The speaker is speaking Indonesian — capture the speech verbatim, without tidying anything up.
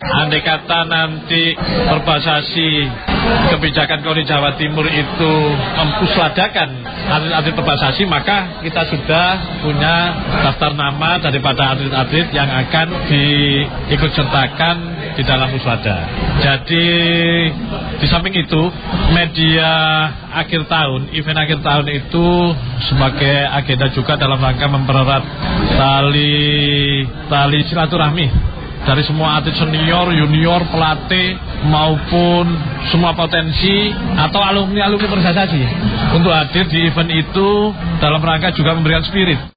andai kata nanti Perbasasi kebijakan Koni Jawa Timur itu mempusladakan atlet-atlet Perbasasi, maka kita sudah punya daftar nama daripada atlet-atlet yang akan diikut sertakan di dalam musrada. Jadi di samping itu, media akhir tahun, event akhir tahun itu sebagai agenda juga dalam rangka mempererat tali tali silaturahmi dari semua atlet senior, junior, pelatih maupun semua potensi atau alumni-alumni Perbasasi untuk hadir di event itu dalam rangka juga memberikan spirit.